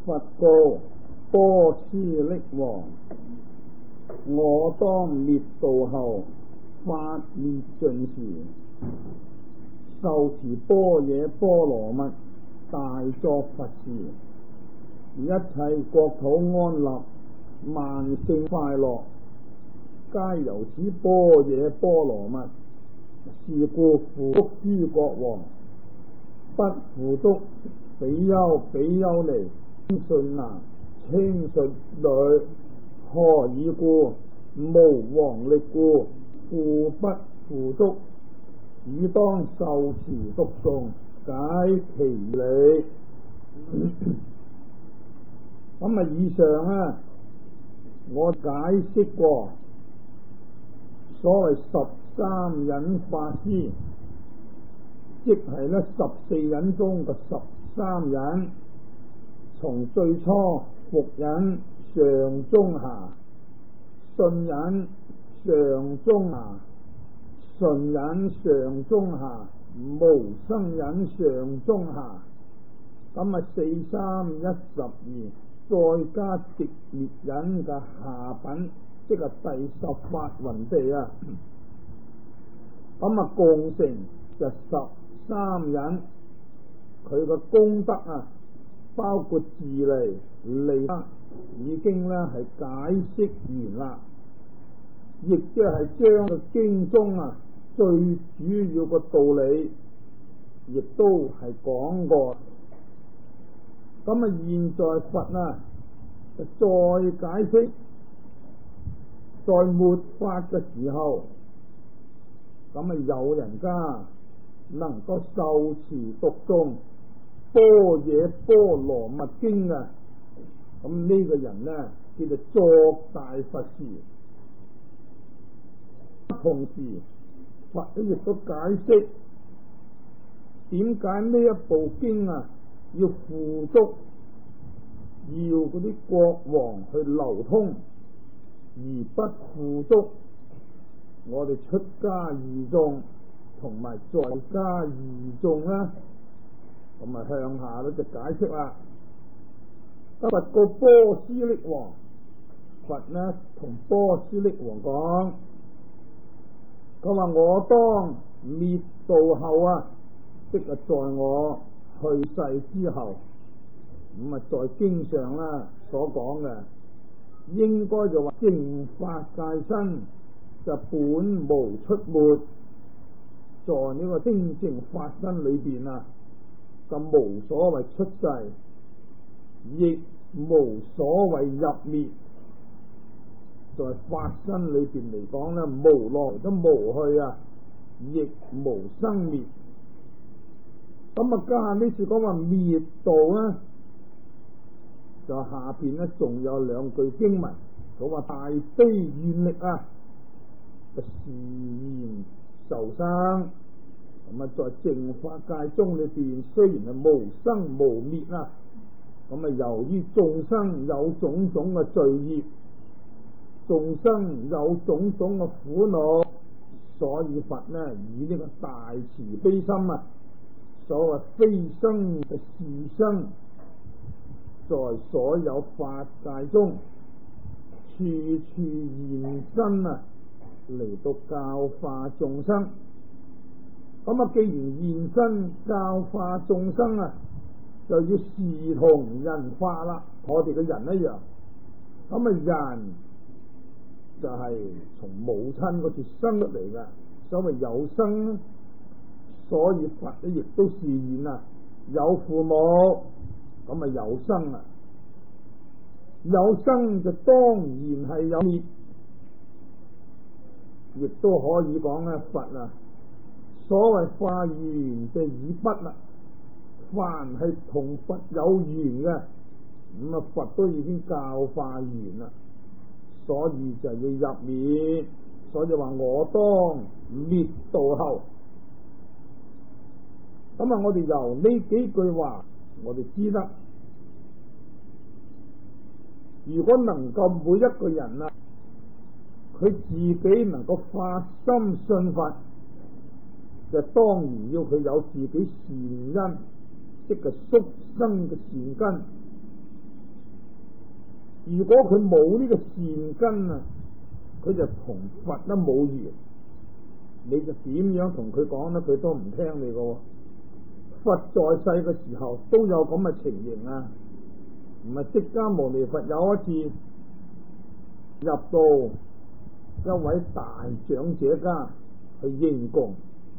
佛告波斯匿王：我當滅度後，法滅盡時，受持般若波羅蜜，大作佛事，一切國土安立，萬姓快樂，皆由此般若波羅蜜。是故付囑諸國王，不付囑比丘比丘尼清信男清信女。何以故？無王力故，故不付囑，以當受持讀誦，解其理。咁以上我解釋過所謂13忍法師，即係14忍中嘅13忍，從最初伏忍、上中下、信忍、上中下、順忍、上中下、無生忍、上中下，咁4、3、1、12，再加寂滅忍嘅下品，即係第18雲地咁共成就13忍。佢嘅功德包括自利利他，已經係解釋完啦，亦即係將個經中最主要嘅道理，亦都係講過。咁現在佛就再解釋，在末法嘅時候，咁有人家能夠受持讀誦般若波羅蜜經咁呢個人叫做作大佛事。同時佛亦都解釋點解呢一部經要付囑，要嗰啲國王去流通，而不付囑我哋出家義眾同埋在家義眾咁向下就解釋啦。佛告波斯匿王，佛同波斯匿王講，佢話我當滅度後即係在我去世之後，咁在經上所講嘅，應該就話淨法界身就本無出沒，在呢個清淨法身裏邊就無所謂出世，亦無所謂入滅。在法身裏邊嚟講無來都無去亦無生滅。咁家下呢次講話滅度就下邊仲有2句經文，講話大悲願力就示現受生。咁在淨法界中裏邊，雖然係無生無滅咁由於眾生有種種嘅罪業，眾生有種種嘅苦惱，所以佛以呢個大慈悲心所謂非生嘅是生，在所有法界中處處現身嚟到教化眾生。咁既然現身教化眾生就要視同人化啦，我哋嘅人一樣。咁人就係從母親嗰處生出嚟嘅，所謂有生，所以佛亦都示現有父母，咁有生有生就當然係有滅，亦都可以講佛所謂化緣就以不凡係同佛有緣嘅，咁佛都已經教化完啦，所以就要入滅。所以話我當滅度後，咁我哋由呢幾句話，我哋知得，如果能夠每一個人佢自己能夠發心信佛，就當然要佢有自己善因，即係宿生嘅善根， 如果佢冇呢個善根啊，佢就同佛都冇緣，你就點樣同佢講咧，佢都唔聽你嘅。佛在世嘅時候都有咁嘅情形啊，唔係釋迦牟尼佛有一次入到一位大長者家去應供，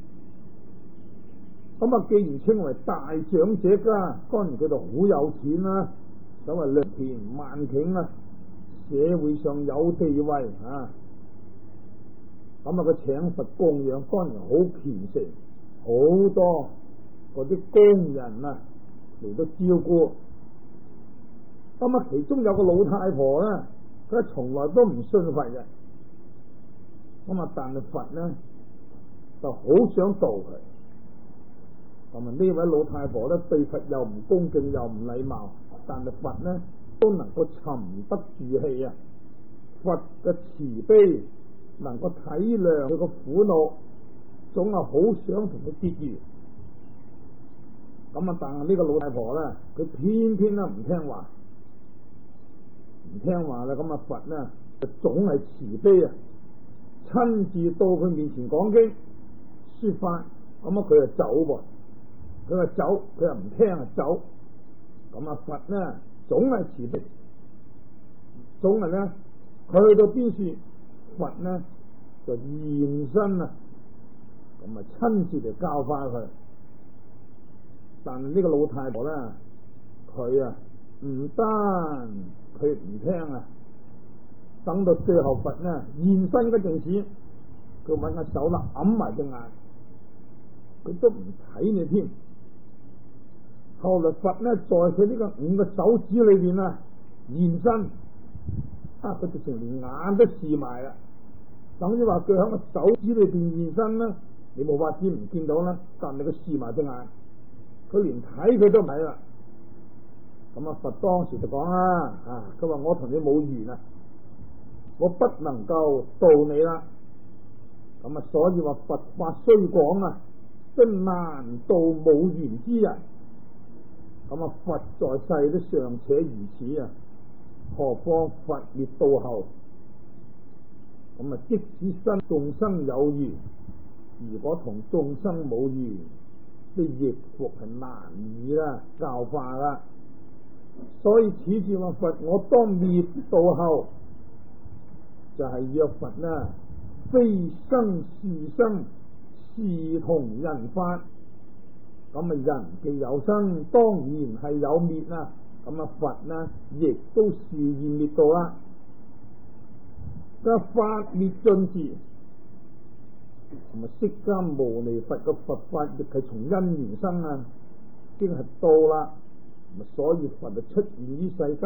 咁啊，既然稱為大長者家，當然佢就好有錢啦，所謂良田萬頃啊，社會上有地位啊，咁啊，佢請佛供養，當然好虔誠，好多嗰啲工人啊嚟到照顧。咁啊，其中有個老太婆咧，佢從來都唔信佛嘅，咁啊，但係佛咧就好想度佢。咁啊，呢位老太婆咧對佛又唔恭敬又唔禮貌，但係佛咧都能夠沉得住氣啊！佛嘅慈悲能夠體諒佢個苦惱，總係好想同佢結緣。咁啊，但係呢個老太婆咧，佢偏偏咧唔聽話，唔聽話啦。咁啊，佛咧就總係慈悲啊，親自到佢面前講經說法，咁啊佢就走噃。佢話走，佢又唔聽啊走。咁啊，佛咧總係慈悲，總係咧佢去到邊處，佛咧就現身啊，咁啊親自嚟教化佢。但係呢個老太婆咧，佢啊唔單佢唔聽啊，等到最後佛咧現身嗰陣時，佢揾個手啦揞埋隻眼，佢都唔睇你添。後來佛咧在佢呢個5個手指裏邊啊現身，啊佢直情連眼都視埋啦，等於話佢喺個手指裏邊現身啦，你冇法子唔見到啦，但係佢視埋隻眼，佢連睇佢都唔睇啦。咁啊佛當時就講啦，佢話我同你冇緣啊，我不能夠度你啦。咁啊所以話佛法雖廣啊，真難度冇緣之人。咁啊，佛在世都尚且如此啊，何況佛滅度後？咁啊，即使眾生有緣，如果同眾生冇緣，啲亦復係難以啦教化啦。所以此處話佛，我當滅度後，就係約佛啦，非生是生，是同人法。咁啊，人既有生，當然係有滅啦。咁啊，佛呢，亦都示現滅度啦。個法滅盡時，同埋釋迦牟尼佛嘅佛法亦係從因緣生啊，已經係到啦。所以佛就出現於世間，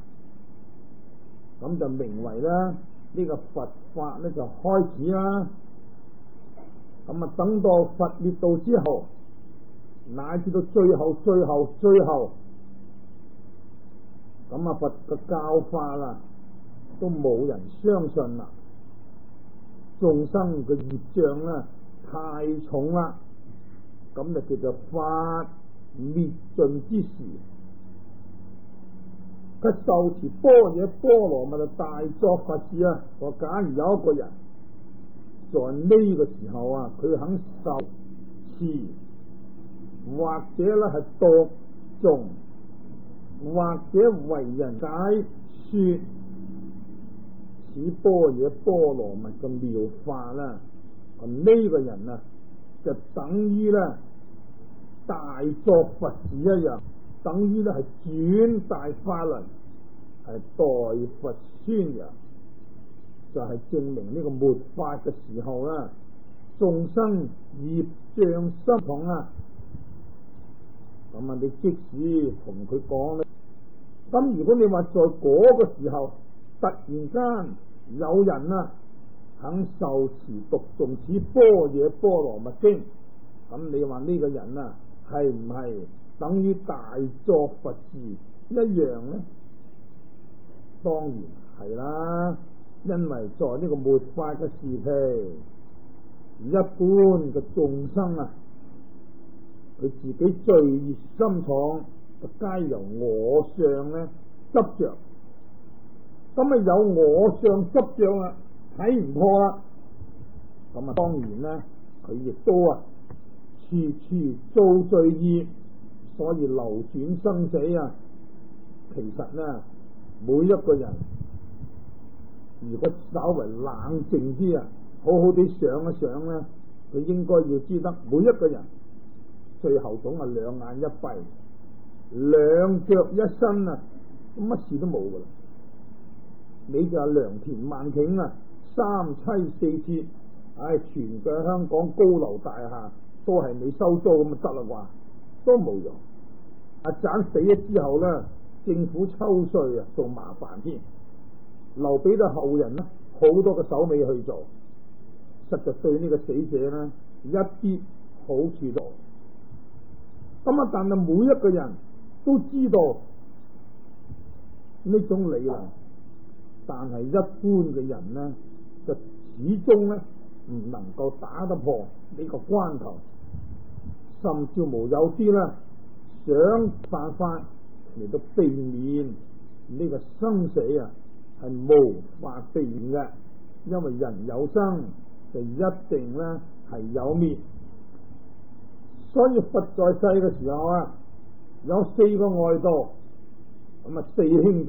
咁就名為啦呢個佛法咧就開始啦。咁啊，等到佛滅度之後，乃至到最後，咁啊佛嘅教化啦，都冇人相信啦。眾生嘅業障啦太重啦，咁就叫做法滅盡之時。佢受持般若波羅蜜就大作佛事啊！我假如有一個人在呢個時候啊，佢肯受持，或者咧係讀誦，或者為人解說此般若波羅蜜嘅妙法啦，咁呢個人啊就等於咧大作佛事一樣，等於咧係轉大法輪，係代佛宣揚，就係證明呢個末法嘅時候啦，眾生業障深重啊！咁啊，你即使同佢講咧，咁如果你話在嗰個時候突然間有人啊肯受持讀誦此般若波羅蜜經，咁你話呢個人啊係唔係等於大作佛事一樣呢？當然係啦，因為在呢個末法嘅時期，一般嘅眾生啊，佢自己罪孽深重，就皆由我相咧執着， 咁有我相執著啦，睇唔破啦。咁當然咧，佢亦都處處造罪業，所以流轉生死其實咧，每一個人如果稍為冷靜啲好好地想一想咧，佢應該要知得每一個人最後總係兩眼一閉，兩腳一伸乜事都冇噶啦。你就良田萬頃三妻四妾，全個香港高樓大廈都係你收租咁就得啦啩，都冇用。盞死咗之後咧，政府抽稅仲麻煩添，留俾到後人好多個手尾去做，實在對呢個死者咧一啲好處都冇。咁但係每一個人都知道呢種理論，但係一般嘅人呢，就始終咧唔能夠打得破呢個關頭，甚至無有啲咧想辦法嚟到避免呢個生死係無法避免嘅，因為人有生就一定咧係有滅。所以佛在世嘅時候有4個外道，咁4兄弟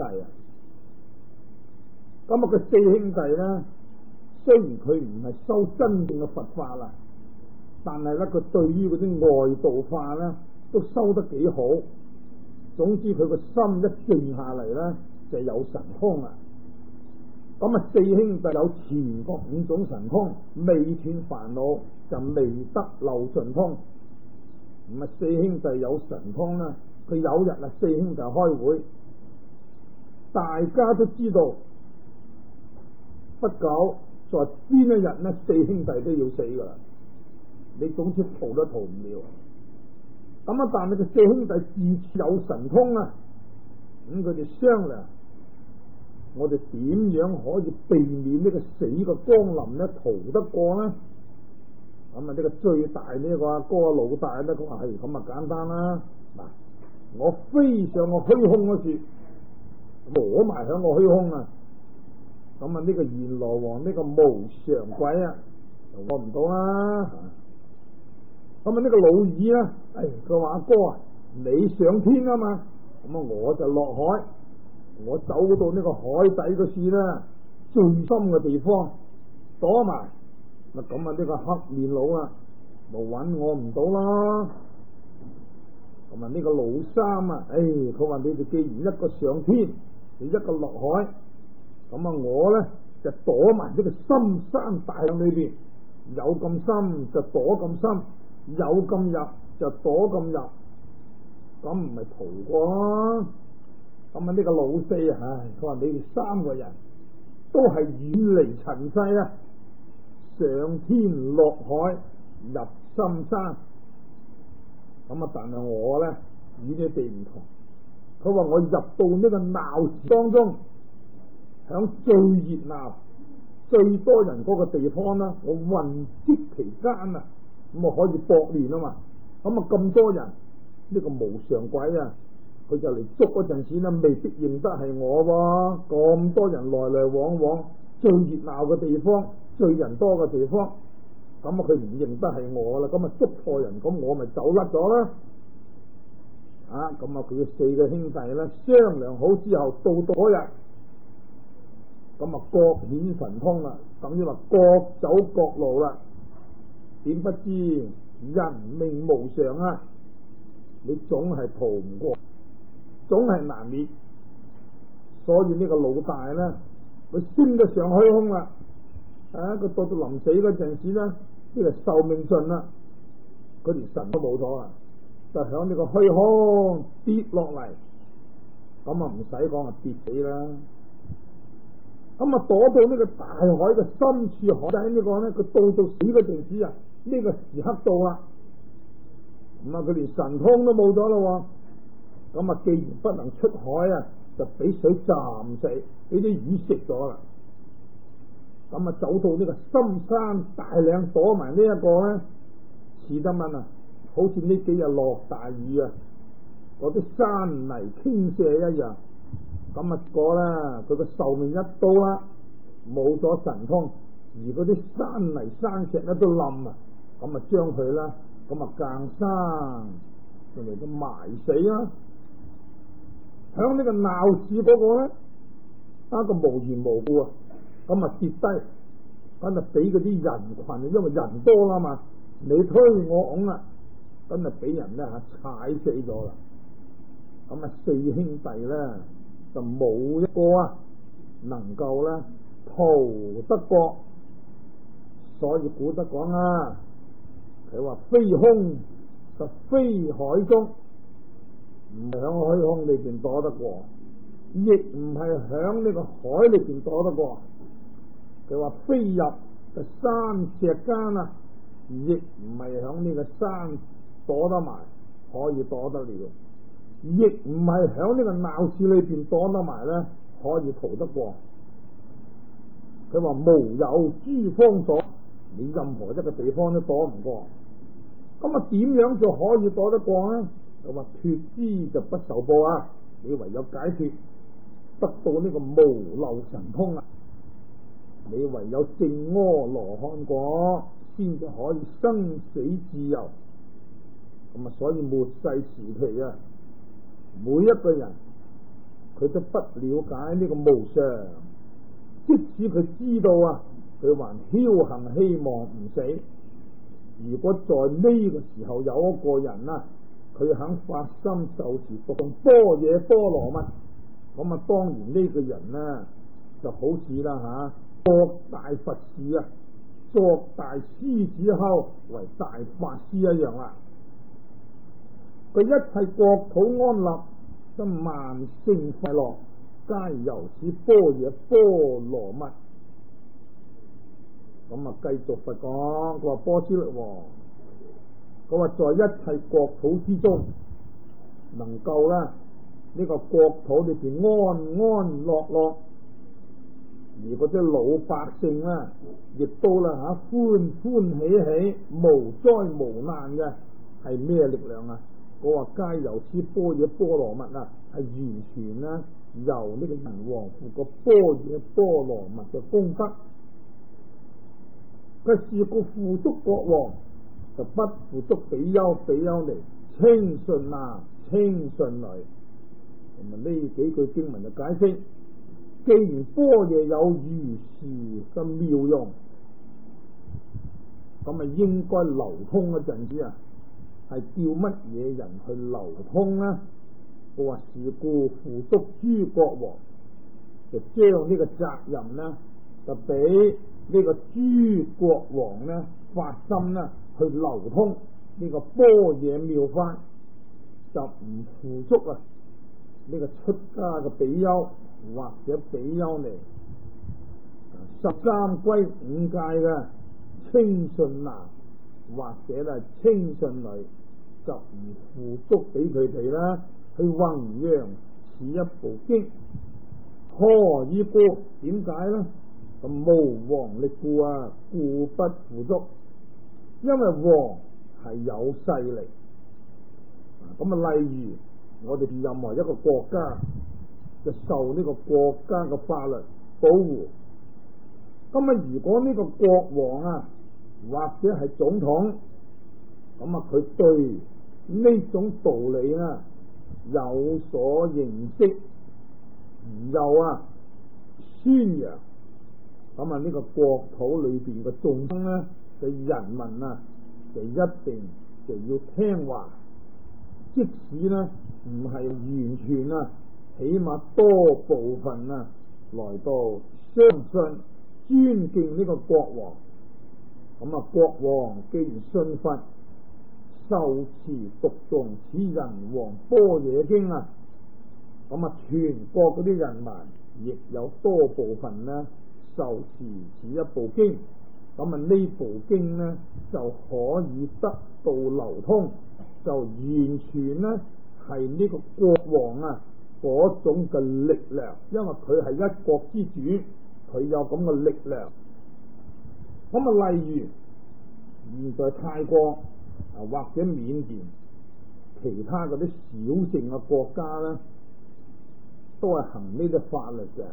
咁佢4兄弟咧，雖然佢唔係修真正嘅佛法但係咧佢對於嗰啲外道法咧都修得幾好。總之佢個心一靜下嚟咧，就有神通啦。咁4兄弟有全國5種神通，未斷煩惱就未得漏盡通。咁4兄弟有神通啦，佢有日4兄弟開會，大家都知道不久在邊一日呢4兄弟都要死噶啦，你總之逃都逃唔了。咁但係個4兄弟自有神通咁佢哋商量，我哋點樣可以避免呢個死嘅光臨呢？逃得過呢？咁呢個最大呢個阿哥老大呢，佢話係咁簡單啦。嗱，我飛上個虛空嗰處，摸埋響個虛空咁呢個閻羅王呢個無常鬼就攞唔到啦。咁呢個老二佢話阿哥你上天啊嘛，咁我就落海，我走到呢個海底嗰處咧最深嘅地方躲埋。咁呢個黑面佬就搵我唔到啦。咁呢個老三佢話你哋既然一個上天，你一個落海，咁我咧就躲埋呢個深山大海裏邊，有咁深就躲咁深，有咁入就躲咁入，咁唔係逃過啦。咁呢個老四佢話你哋3個人都係遠離塵世上天落海入深山。咁但係我咧與你哋唔同，佢話我入到呢個鬧市當中，響最熱鬧最多人嗰個地方我混跡期間咁可以搏練啊嘛。咁多人呢個無常鬼佢就嚟捉嗰陣時未必認得係我喎。咁多人來來往往最熱鬧嘅地方，最人多嘅地方，咁佢唔認得係我啦，咁捉錯人，咁我咪走甩咗啦。咁佢4個兄弟咧商量好之後，到嗰日咁各顯神通啦，等於話各走各路啦。點不知人命無常你總係逃唔過，總係難免。所以呢個老大咧，佢升得上虛空啦。佢到臨死嗰陣時咧，呢個壽命盡啦，佢連神都冇咗就響呢個虛空跌落嚟，咁唔使講跌死啦。咁躲到呢個大海嘅深處，海底呢個咧，佢到死嗰陣時呢個時刻到啦，咁佢連神通都冇咗咯。咁既然不能出海就俾水浸死，俾啲魚食咗啦。咁走到呢個深山大嶺躲埋呢一個咧，似得問好似呢幾日落大雨嗰啲山泥傾瀉一樣， 咁啊個咧佢個壽命一到啦，冇咗神通，而嗰啲山泥山石咧都冧啊，咁啊將佢啦，咁啊硬生就嚟到埋死啦。響呢個鬧市嗰個咧，一個無緣無故啊，咁啊跌低，咁啊俾嗰啲人群，因為人多啦嘛，你推我拱啦，咁啊俾人咧踩死咗啦。咁啊四兄弟咧就冇一個啊能夠咧逃得過，所以古德講啊，佢話非空就非海中，唔係響海空裏邊躲得過，亦唔係響呢個海裏邊躲得過。佢話非入就山石間啊，亦唔係響呢個山躲得埋，可以躲得了。亦唔係響呢個鬧市裏邊躲得埋咧，可以逃得過。佢話無有諸方所，你任何一個地方都躲唔過。咁啊，點樣就可以躲得過咧？佢話脫之就不受報啊！你唯有解脫，得到呢個無漏神通啊！你唯有證阿羅漢果，先至可以生死自由。咁啊，所以末世時期啊，每一個人佢都不了解呢個無常，即使佢知道啊，佢還僥倖希望唔死。如果在呢個時候有一個人啊，佢肯發心受持讀般若波羅蜜，咁啊當然呢個人呢就好似啦作大佛事啊，作大獅子吼為大法師一樣啦。佢一切國土安立，得萬聲快樂，皆由此般若波羅蜜。咁啊繼續佛講，佢話波斯匿王，佢話在一切國土之中，能夠啦呢個國土裏邊安安樂樂，而嗰啲老百姓啦，亦都啦歡歡喜喜，無災無難嘅，係咩力量啊？我話皆由此般若波羅蜜啊，係完全啦由呢個人王父個般若波羅蜜嘅功德。佢是故付囑國王就不付囑比丘比丘尼，稱順男稱順女。咁啊呢幾句經文就解釋，既然般若有如是嘅妙用，咁啊應該流通嗰陣時啊，係叫乜嘢人去流通呢？我話是故付囑諸國王，就將呢個責任呢，就俾呢個諸國王呢發心呢去流通呢個般若妙法，就唔付囑啊呢個出家嘅比丘或者比丘尼，13歸5戒嘅稱順男或者係稱順女，就唔付囑俾佢哋啦，去弘揚此一部經。何以故？點解呢？咁無王力故啊，故不付囑。因為王係有勢力。咁啊，例如我哋任何一個國家就受呢個國家嘅法律保護。咁啊，如果呢個國王啊或者係總統，咁啊佢對呢種道理啊有所認識，又宣揚，咁啊呢個國土裏邊嘅眾生咧嘅人民啊，就一定就要聽話，即使呢唔係完全啊，起碼多部分啊來到相信尊敬呢個國王。咁啊國王既然信佛，受持讀誦此人王般若經啊，咁啊全國嗰啲人民亦有多部分呢受持此一部經，咁啊呢部經呢就可以得到流通，就完全呢係呢個國王啊嗰種嘅力量，因為佢係一國之主，佢有咁嘅力量。咁啊例如現在泰國或者緬甸其他嗰啲小乘嘅國家咧， 都係行呢啲法律嘅。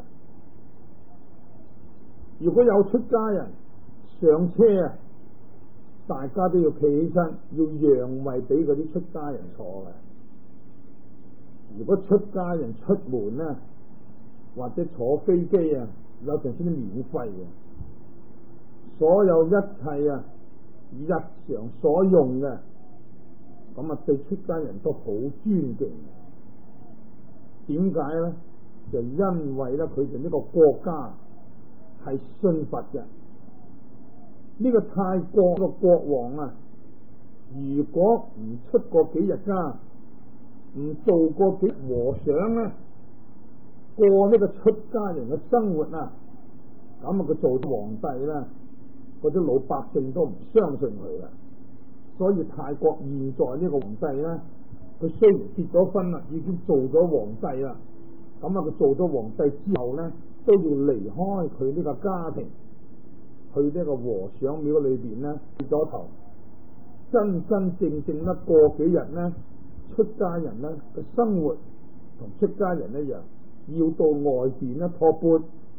如果有出家人上車啊，大家都要企起身，要讓位俾嗰啲出家人坐嘅。如果出家人出門啊，或者坐飛機啊，有陣時都免費嘅。所有一切啊，日常所用嘅，咁啊對出家人都好尊敬。點解咧？就因為咧，佢哋呢個國家係信佛嘅。呢個泰國個國王啊，如果唔出過幾日家，唔做過幾和尚咧，過呢個出家人嘅生活啊，咁啊佢做皇帝啦，嗰啲老百姓都唔相信佢啦。所以泰國現在呢個皇帝咧，佢雖然結咗婚啦，已經做咗皇帝啦，咁啊佢做咗皇帝之後咧，都要離開佢呢個家庭，去呢個和尚廟裏邊咧跌咗頭，真真正正咧過幾日咧，出家人咧嘅生活同出家人一樣，要到外邊咧托缽，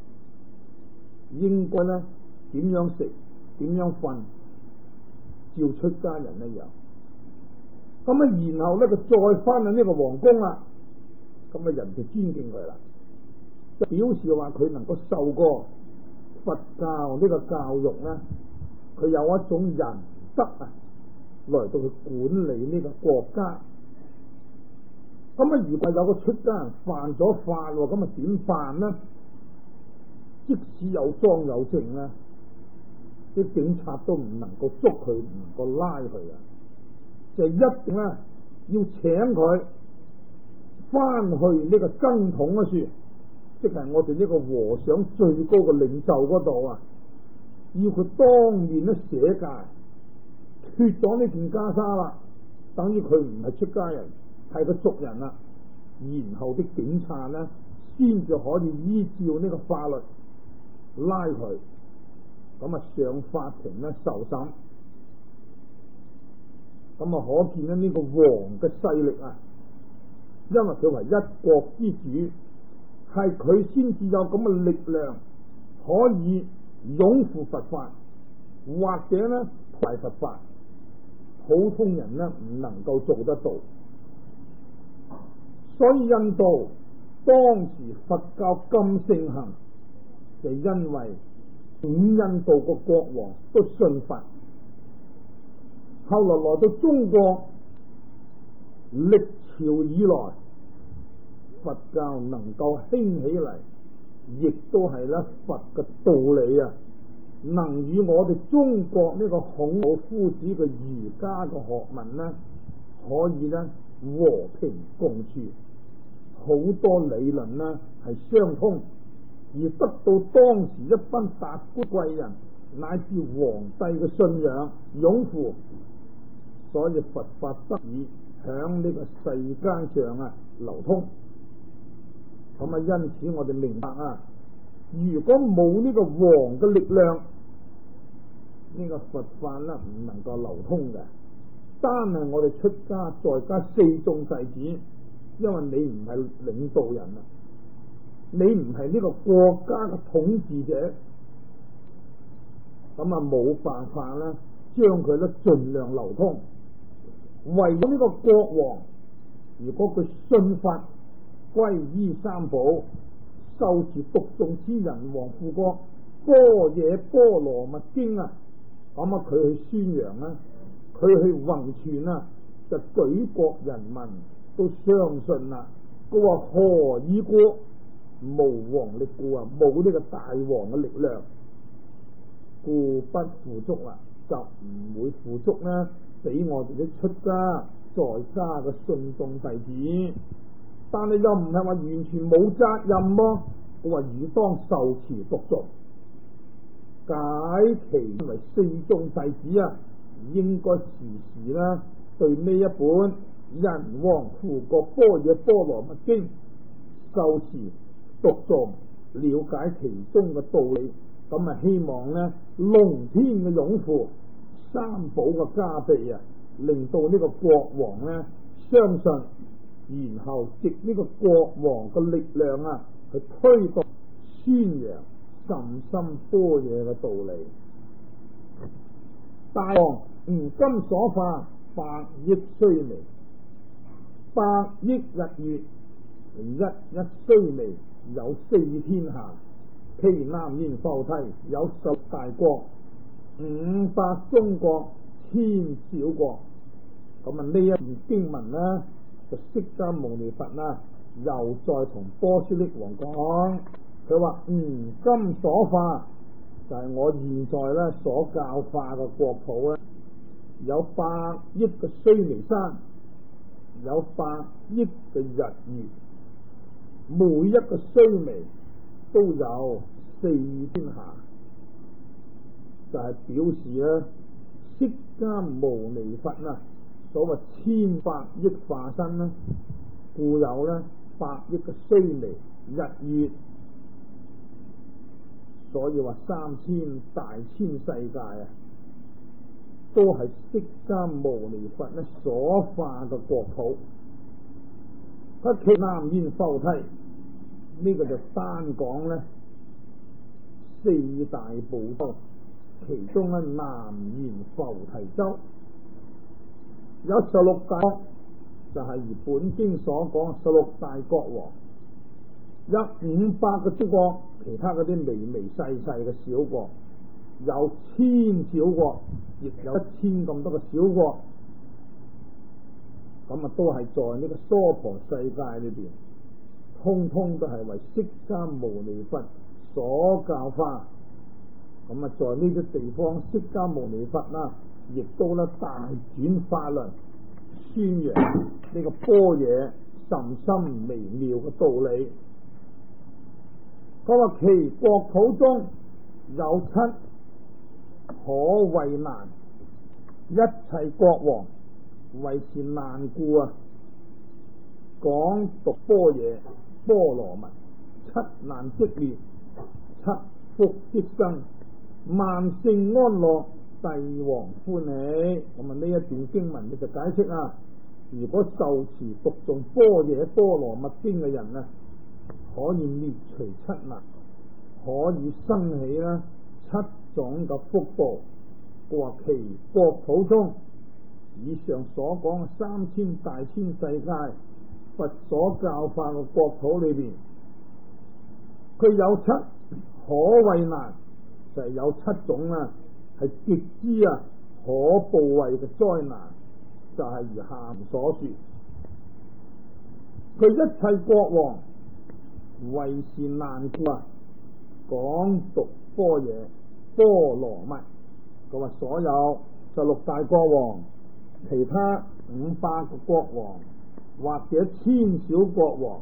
應該咧點樣食點樣瞓，照出家人一樣。咁啊，然後咧佢再翻去呢個皇宮啦，咁啊人就尊敬佢啦，表示話佢能夠受過佛教呢個教育咧，佢有一種仁德啊，來到去管理呢個國家。咁啊，如果有個出家人犯咗法，咁啊點辦呢？即使有莊有證咧，啲警察都唔能夠捉佢，唔能夠拉佢啊！就一定咧要請佢翻去呢個僧統嗰處，即係我哋呢個和尚最高嘅領袖嗰度啊，要佢當面咧寫戒，脫咗呢件袈裟啦，等於佢唔係出家人，係個俗人啦。然後啲警察咧先至可以依照呢個法律拉佢，咁啊上法庭咧受審。咁啊可見咧呢個王嘅勢力啊，因為佢為一國之主，係佢先至有咁嘅力量可以擁護佛法，或者咧排佛法，普通人咧唔能夠做得到。所以印度當時佛教咁盛行，就因為印度個國王都信佛。後來來到中國，歷朝以來佛教能夠興起嚟，亦都係咧佛嘅道理啊，能與我哋中國呢個孔老夫子嘅儒家嘅學問呢，可以咧和平共處，好多理論呢係相通，而得到當時一班達官貴人乃至皇帝嘅信仰擁護，所以佛法得以響呢個世間上啊流通。咁啊，因此我哋明白啊，如果冇呢個王嘅力量，呢個佛法咧唔能夠流通嘅。單係我哋出家在家四眾弟子，因為你唔係領導人啊，你唔係呢個國家嘅統治者，咁啊冇辦法啦，將佢咧盡量流通。唯有呢個國王，如果佢信佛、皈依三寶、受持讀誦之人王富國般若波羅蜜經啊，咁啊佢去宣揚啊，佢去弘傳啊，就舉國人民都相信啦。佢話何以故？無王力故啊，冇呢個大王嘅力量，故不付足啦，就唔會付足啦，俾我哋啲出家在家嘅信眾弟子。但係又唔係話完全冇責任喎，我話應當受持讀誦，解其為四眾弟子啊，應該時時啦對呢一本人王富國般若波羅蜜經受持讀誦，了解其中嘅道理。咁啊希望咧龍天嘅擁護、三寶嘅加被啊，令到呢個國王咧相信然後藉呢個國王嘅力量啊，去推動宣揚甚深般若嘅道理。大王吾今所化100億須彌，100億日月，一須彌有4天下，其南轅阜梯有16大國，500中國，1000小國。咁啊呢一段經文呢，就釋迦牟尼佛啦，又再同波斯匿王講，佢話吾今所化就係我現在咧所教化嘅國土咧，有100億嘅須彌山，有100億嘅日月，每一個須彌都有4天下，就係表示咧釋迦牟尼佛啊，所謂1,000,000億化身啦，故有咧100億嘅須彌日月，所以話3000大千世界啊，都係釋迦牟尼佛咧所化嘅國土。其南轅阜梯呢個就單講咧4大部洲，其中咧南轅阜提洲有16大國，就係如本經所講16大國王，有500個小國，其他嗰啲微微細細嘅小國，有1000小國，亦有1000咁多個小國。咁啊，都係在呢個娑婆世界裏邊，通通都係為釋迦牟尼佛所教化。咁啊，在呢啲地方，釋迦牟尼佛啦，亦都咧大轉法輪，宣揚呢個般若甚深微妙嘅道理。佢話其國土中有7可畏難，一切國王為是難故啊，講讀般若波羅蜜，7難即滅，7福即生，萬姓安樂，帝王歡喜。咁啊呢一段經文你就解釋啊，如果受持讀誦般若波羅蜜經嘅人啊，可以滅除7難，可以生起啦7種嘅福報。佢話其國土中以上所講嘅3000大千世界佛所教化嘅國土裏邊，佢有7可畏難，就係有7種啊，係極之可怖畏嘅災難，就係如下所說。佢一切國王為是難故啊，講讀般若波羅蜜。佢話所有16大國王，其他500個國王或者1000小國王，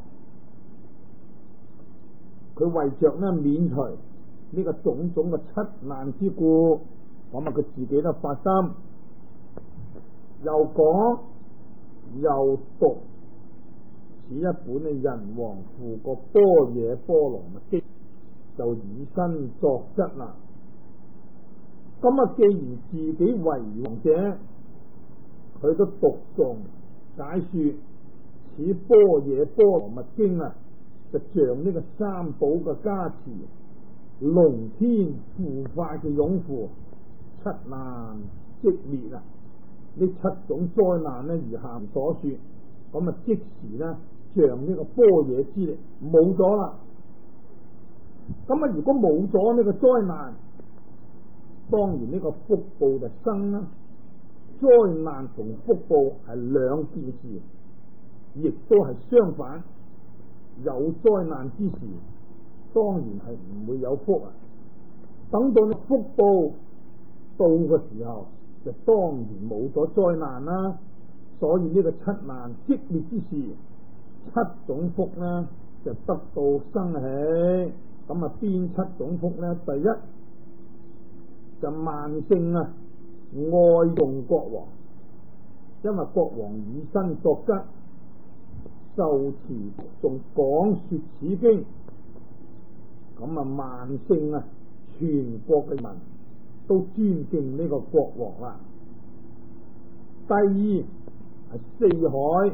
佢為着呢免除呢個種種嘅7難之故，咁啊佢自己都發心，又講又讀此一本嘅人王付過般若波羅蜜經，就以身作則啦。咁啊，既然自己為王者，佢都讀誦解說此般若波羅蜜經啊，就像呢個三寶嘅加持，龍天護法嘅擁護，7難即滅啊！呢7種災難呢，如下所說，咁啊即時呢，像呢個般若之力冇咗啦。咁啊，如果冇咗呢個災難，當然呢個福報就生啦。災難同福報係兩件事，亦都係相反。有災難之時，當然係唔會有福啊。等到你福報到嘅時候，就當然冇咗災難啦。所以呢個7難即滅之時，7種福呢就得到生起。咁啊，邊7種福呢？第一就萬姓啊，愛用國王，因為國王以身作則，受持仲講說此經，咁啊萬姓啊，全國嘅民都尊敬呢個國王啦。第二係4海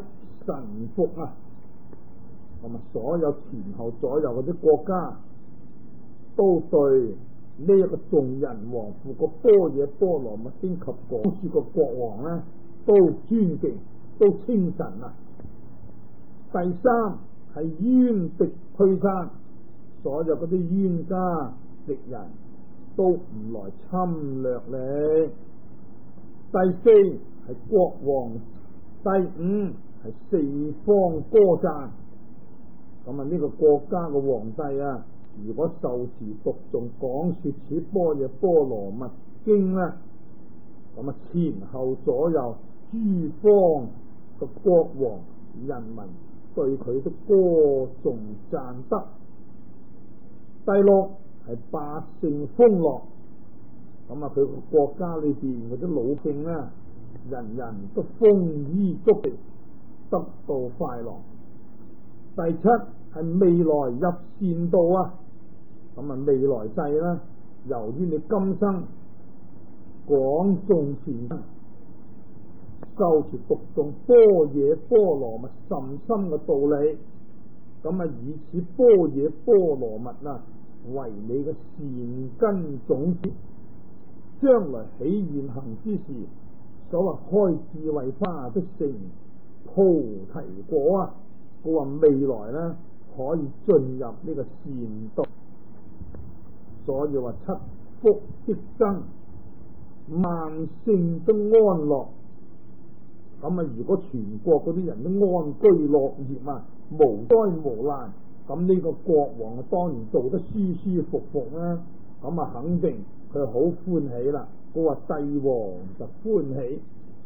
臣服啊，咁啊所有前後左右嗰啲國家都對呢一個眾人王父個般若波羅蜜經及講說個國王咧都尊敬，都稱臣啊。第三係冤敵退散，所有嗰啲冤家敵人都唔來侵略你。第四係國王，第五係四方歌讚。咁啊呢個國家嘅皇帝啊，如果受持讀誦講說此般若波羅蜜經咧，咁啊前後左右諸方嘅國王人民對佢都歌頌讚德。第六係百姓豐樂，咁啊佢個國家裏邊嗰啲老百姓咧，人人都豐衣足食，得到快樂。第七係未來入善道啊，咁啊未來世啦，由於你今生廣種善，受持讀誦般若波羅蜜甚深嘅道理，咁啊以此般若波羅蜜啊為你嘅善根種子，將來起現行之時，所謂開智慧花的成菩提果啊，佢話未來呢可以進入呢個善道，所以話七福激增，萬姓都安樂。咁啊如果全國嗰啲人都安居樂業啊，無災無難，咁呢個國王啊當然做得舒舒服服啦，咁啊肯定佢好歡喜啦。佢話帝王就歡喜。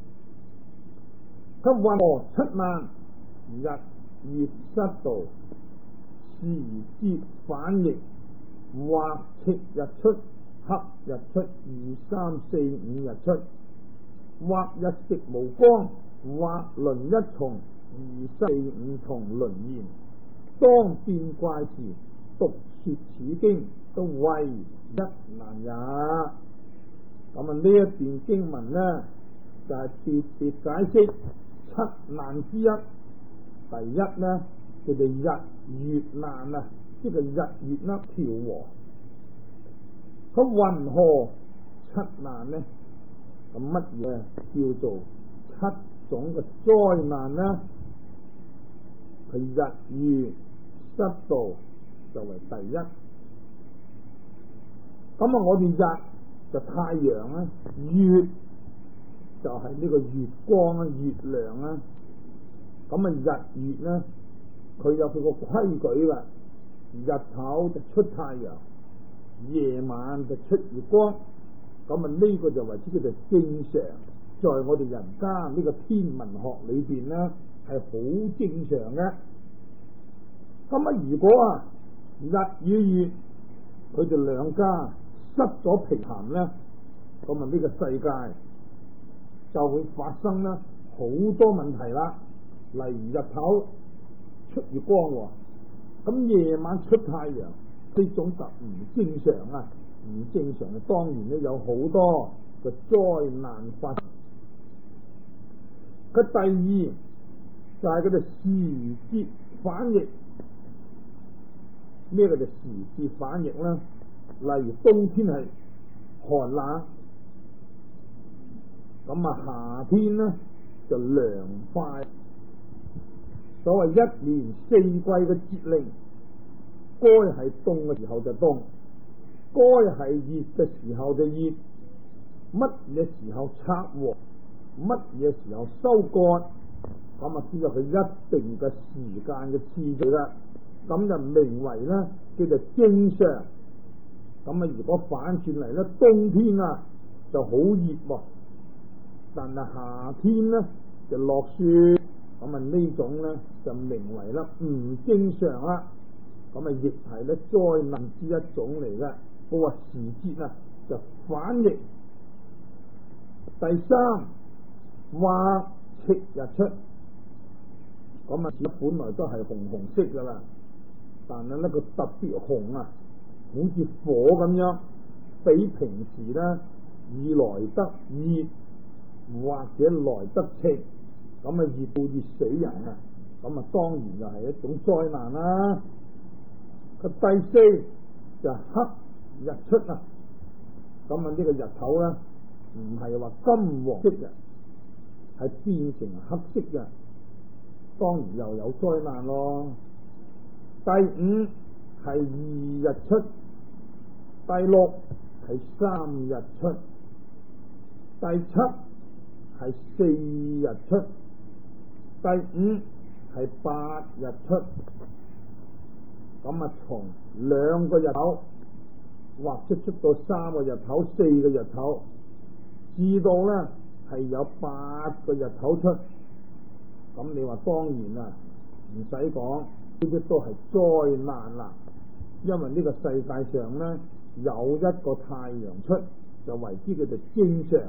佢話7萬日月失道，時節反逆，或赤日出，黑日出，2、3、4、5日出，或日食無光，或輪一重，2、3、4、5重輪現。當變怪時，讀說此經，都為一難也。咁啊呢一段經文呢，就係特別解釋7難之一。第一呢，叫做日月難啊，即係日月啦調和。咁云何7難呢？咁乜嘢叫做7種嘅災難呢？佢日月失道就為第一。咁啊，我哋日就太陽啦，月就係呢個月光啊，月亮啊。咁啊，日月咧，佢有佢個規矩噶，日頭就出太陽，夜晚就出月光。咁啊，呢個就為之叫做正常，在我哋人間呢個天文學裏邊咧，係好正常嘅。咁啊，如果啊日與月佢哋兩家失咗平衡咧，咁啊呢個世界就會發生啦好多問題啦。例如日頭出月光，咁夜晚出太陽，呢種就唔正常啊！唔正常嘅當然咧有好多嘅災難發生。佢第二就係佢哋時節反逆，咩叫做時節反逆咧？例如冬天係寒冷，咁啊夏天咧就涼快。所謂一年四季嘅節令，該係凍嘅時候就凍，該係熱嘅時候就熱，乜嘢時候拆禾，乜嘢時候收割，咁啊知道佢一定嘅時間嘅次序啦。咁就名為咧叫做正常。咁啊如果反轉嚟咧，冬天啊就好熱，但係夏天咧就落雪。咁啊呢種咧就名為啦唔正常啦，咁啊亦係咧災難之一種嚟嘅。我話時節啊就反逆。第三，或赤日出，咁啊本來都係紅紅色噶啦，但係咧佢特別紅啊，好似火咁樣，比平時咧以來得熱或者來得赤。咁啊熱到熱死人啊！ 咁啊當然就係一種災難啦。個第四就黑日出啊，咁啊呢個日頭咧唔係話金黃色嘅，係變成黑色嘅，當然又有災難咯。第五係二日出，第六係三日出，第七係四日出，第五係八日出。咁啊從兩個日頭或者出到三個日頭、四個日頭，至到咧係有八個日頭出。咁你話當然啊唔使講，呢啲都係災難啦。因為呢個世界上咧有一個太陽出，就為之佢哋正常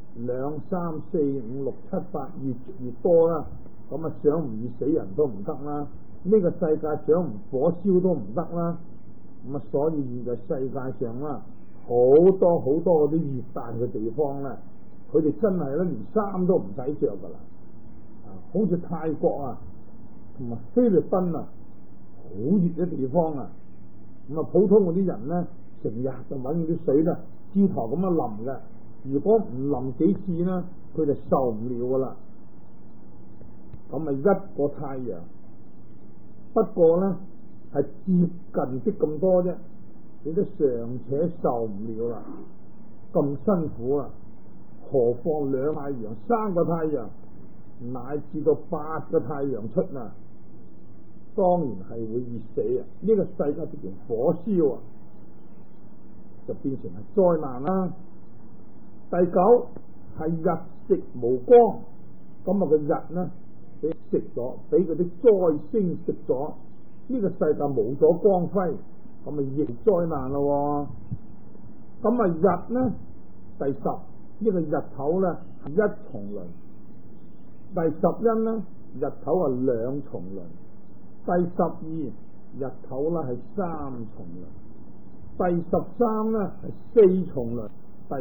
2、3、4、5、6、7、8越多啦。咁啊想唔熱死人都唔得啦，呢個世界想唔火燒都唔得啦。咁啊所以現在世界上啦好多嗰啲熱帶嘅地方咧，佢哋真係咧連衫都唔使着噶啦。好似泰國啊同埋菲律賓啊，好熱嘅地方啊。咁啊普通嗰啲人咧成日就搵嗰啲水咧枝頭咁樣淋嘅，如果唔淋幾次咧佢就受唔了噶啦。咁啊一個太陽，不過咧係接近啲咁多啫，你都尚且受唔了啦，咁辛苦啊，何況2太陽、3個太陽，乃至到8個太陽出啊，當然係會熱死啊！呢個世界變成火燒啊，就變成係災難啦。第9係日食無光，咁啊個日呢俾食咗，俾嗰啲災星食咗，呢個世界冇咗光輝，咁啊亦災難咯。咁啊日呢第10呢個日頭咧係1重輪，第11呢日頭係2重輪，第12日頭啦係3重輪，第13呢係4重輪，第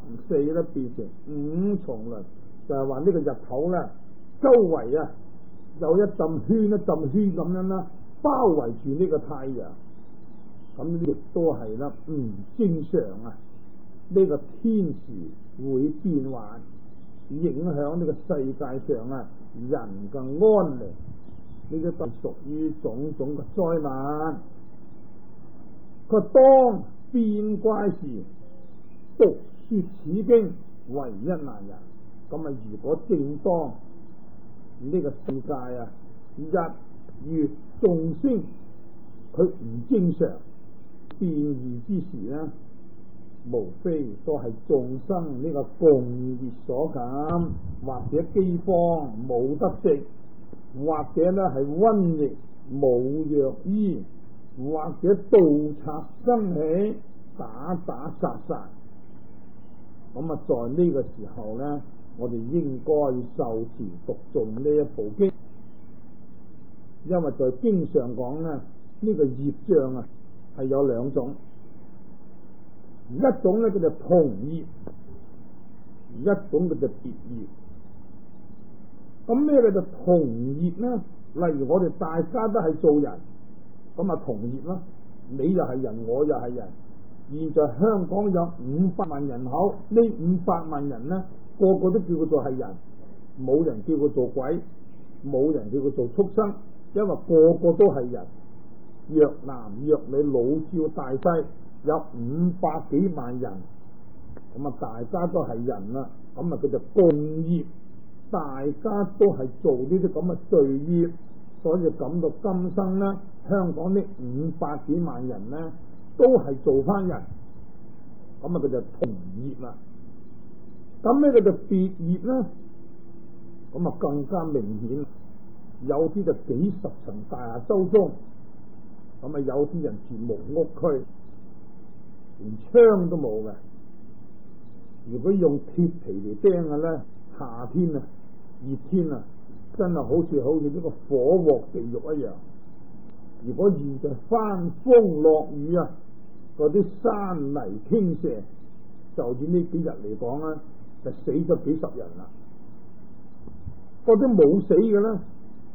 14咧變成5重輪，就係話呢個日頭咧周圍啊有一陣圈咁樣啦，包圍住呢個太陽。咁呢亦都係啦唔正常啊！呢個天時會變幻，影響呢個世界上啊人嘅安寧，呢啲都屬於種種嘅災難。佢當變怪時，讀說此經為一難人。咁啊，如果正當呢個世界啊日月眾星佢唔正常變異之時呢，無非都係眾生呢個共業所感，或者饑荒冇得食，或者呢係瘟疫冇藥醫，或者盜賊生起打殺。咁啊在呢個時候呢，我哋應該受持讀誦呢一部經，因為在經上講呢，呢個業障啊係有2種，一種呢叫做同業，一種叫做別業。咁咩叫做同業呢？例如我哋大家都係做人，咁啊同業啦，你又係人，我又係人。現在香港有500萬人口，呢500萬人呢，個個都叫佢做係人，冇人叫佢做鬼，冇人叫佢做畜生，因為個個都係人，若男若女，老少大細，有500幾萬人，咁啊大家都係人啦，咁啊佢就共業，大家都係做呢啲咁嘅罪業，所以感到今生呢，香港呢500幾萬人呢都係做翻人，咁啊佢就同業啦。咁咩叫做別業呢？咁啊更加明顯，有啲就幾十層大廈周中，咁啊有啲人住木屋區，連窗都冇嘅。如果用鐵皮嚟釘嘅咧，夏天啊熱天啊，真係好似呢個火鑊地獄一樣。如果現在翻風落雨啊，嗰啲山泥傾瀉，就以呢幾日嚟講咧，就死咗幾十人啦。嗰啲冇死嘅咧，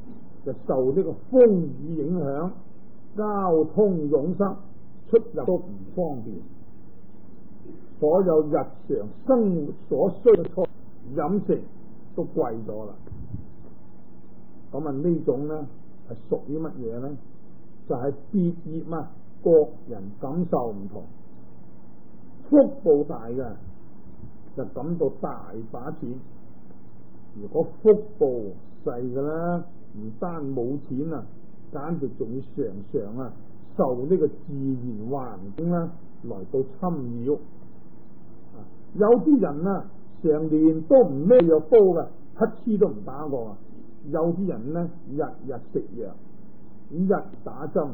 就受呢個風雨影響，交通擁塞，出入都唔方便，所有日常生活所需嘅飲食都貴咗啦。咁啊呢種咧係屬於乜嘢咧？就係別業啊，各人感受唔同，福報大嘅就感到大把錢，如果福報細嘅啦，唔單冇錢啊，簡直仲要常常啊受呢個自然環境啦來到侵擾。有啲人啊成年都唔孭藥煲嘅，乞嗤都唔打過啊。有啲人呢日日食藥，日打針。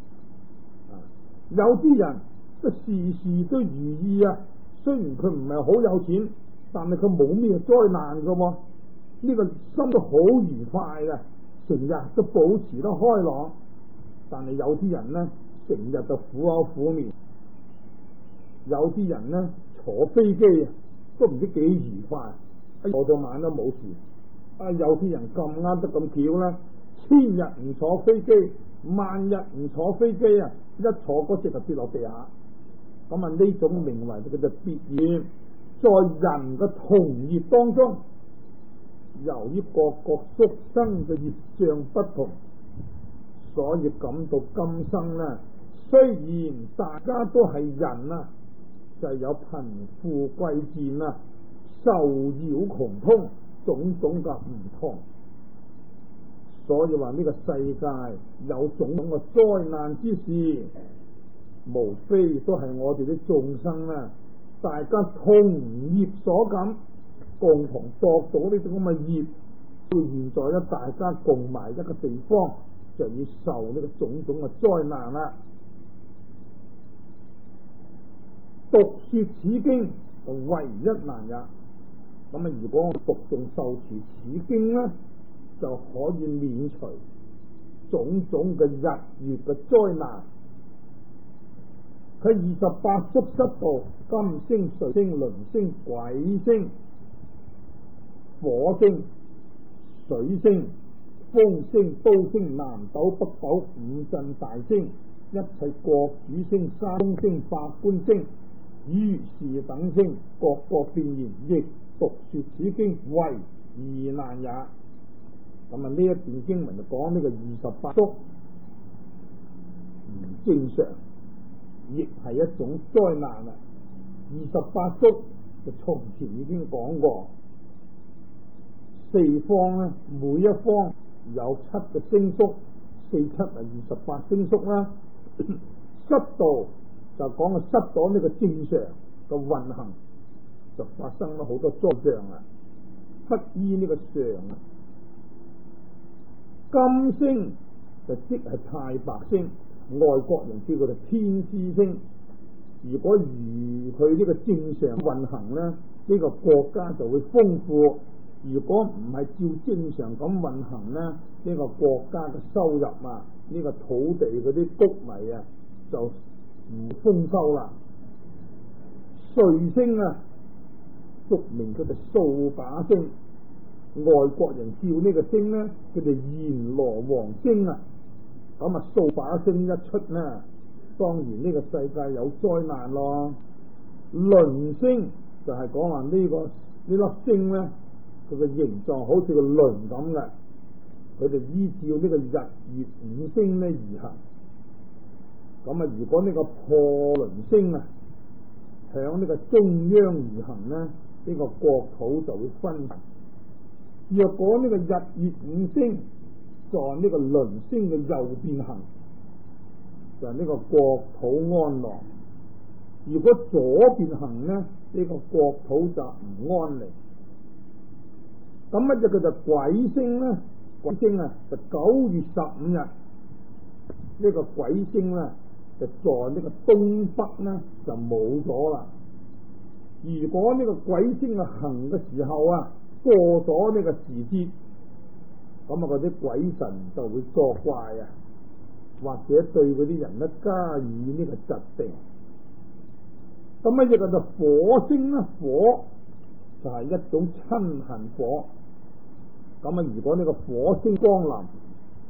有啲人即事事都如意啊，雖然佢唔係好有錢，但係佢冇咩災難噶喎，呢個心都好愉快嘅，成日都保持得開朗。但係有啲人呢成日就苦口苦面，有啲人呢坐飛機啊都唔知幾愉快，坐到晚都冇事。有啲人咁啱得咁巧啦，千日唔坐飛機，萬日唔坐飛機啊，一坐嗰隻就跌落地下。咁啊呢種名為佢就別業，在人嘅同業當中，由於各宿生嘅業障不同，所以感到今生呢，雖然大家都係人啊，就係有貧富貴賤啊，受擾窮通，種種嘅唔同。所以話呢個世界有種種嘅災難之事，無非都係我哋啲眾生啊，大家同業所感，共同作到呢種咁嘅業，到現在咧大家共埋一個地方，就要受呢個種種嘅災難啦。讀說此經就唯一難也。咁啊，如果我讀誦受持此經咧，就可以免除種種嘅日月嘅災難。佢28宿濕道，金星、水星、輪星、鬼星、火星、水星、風星、刀星、南斗、北斗、五鎮大星，一切國主星、山東星、法官星、於是等星，各個變現，亦讀說此經為疑難也。咁啊，呢一段經文就講呢個28宿唔正常，亦係一種災難啊！28宿就從前已經講過，四方咧，每一方有7個星宿，4、7係28星宿啦。濕度就講個濕度呢個正常嘅運行，就發生咗好多災障啊！不依呢個常啊！金星就即係太白星，外國人叫佢哋天師星。如果如佢呢個正常運行呢，呢個國家就會豐富；如果唔係照正常咁運行呢，呢個國家嘅收入啊，呢個土地嗰啲穀米啊就唔豐收啦。瑞星啊，俗名佢哋掃把星。外國人叫呢個星呢，佢哋閻羅王星啊。咁啊，掃把星一出呢，當然呢個世界有災難咯。輪星就係講話呢粒星呢，佢嘅形狀好似個輪咁嘅，佢哋依照呢個日月五星呢而行。咁啊，如果呢個破輪星啊響呢個中央而行呢，呢個國土就會分。若果呢個日月五星在呢個輪星嘅右邊行，就係呢個國土安樂；如果左邊行呢，呢個國土就唔安寧。咁一隻叫做鬼星呢，鬼星啊就9月15日，呢個鬼星呢就在呢個東北呢就冇咗啦。如果呢個鬼星行嘅時候啊過咗呢個時節，咁啊嗰啲鬼神就會作怪啊，或者對嗰啲人咧加以呢個疾病。咁一隻叫做火星啦，火就係一種親恨火。咁啊，如果呢個火星光臨，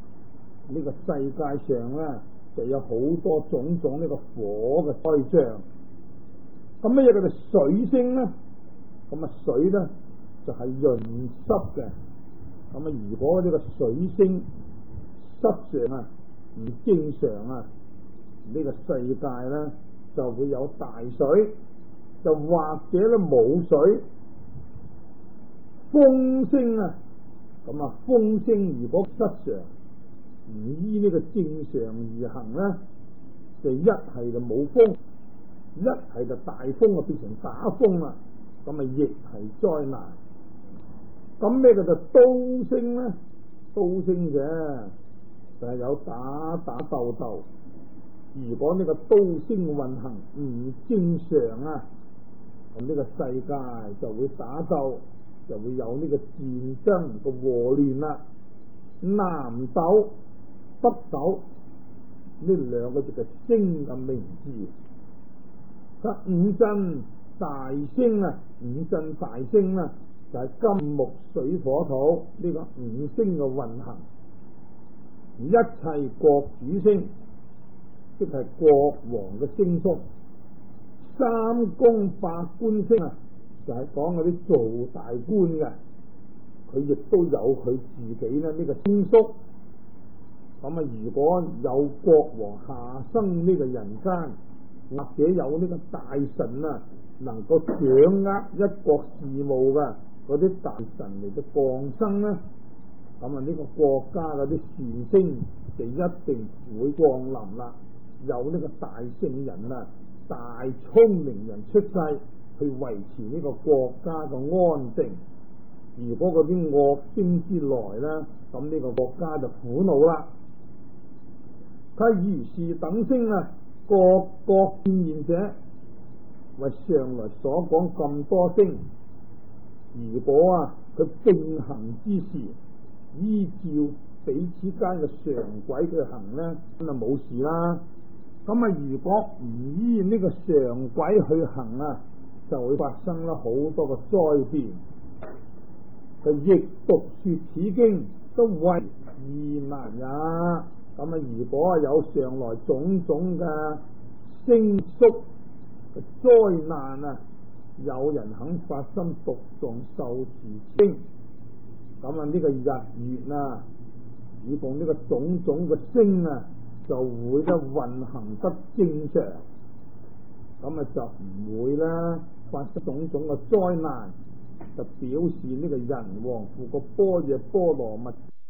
呢個世界上咧就有好多種種呢個火嘅災象。咁乜嘢叫做水星咧？咁啊水咧就係潤濕嘅。咁啊如果呢個水星濕上啊唔正常啊，呢個世界咧就會有大水，就或者咧冇水。風星啊，咁啊風星如果失常唔依呢個正常而行咧，就一係就冇風，一係就大風啊變成打風啦，咁啊亦係災難。咁咩叫做刀星咧？刀星嘅就係有打打鬥鬥。如果呢個刀星運行唔正常啊，咁呢個世界就會打鬥，就會有呢個戰爭嘅禍亂啦。南斗、北斗呢兩個就係星嘅名字。五鎮大星啊，五鎮大星啊，就係金木水火土呢個五星嘅運行。一切國主星，即係國王嘅星宿。三宮百官星啊，就係講嗰啲做大官嘅，佢亦都有佢自己咧呢個星宿。咁啊，如果有國王下生呢個人間，或者有呢個大臣啊，能夠掌握一國事務嘅嗰啲大臣嚟到降生咧，咁啊呢個國家嗰啲善星就一定會降臨啦。有呢個大聖人啊，大聰明人出世去維持呢個國家嘅安定。如果嗰啲惡星之來咧，咁呢個國家就苦惱啦。佢如是等星啊，各各變現者，為上來所講咁多星，如果啊佢並行之時，依照彼此間嘅常軌去行咧，咁啊冇事啦。咁啊如果唔依呢個常軌去行啊，就會發生啦好多個災變。佢亦讀說此經，都為易難也。咁啊如果有上來種種嘅星宿嘅災難啊，有人肯發心讀誦受持經，咁啊呢個日月啊，以奉呢個種種嘅星啊，就會咧運行得正常，咁啊就唔會啦發生種種嘅災難，就表示呢個人王父個般若波羅蜜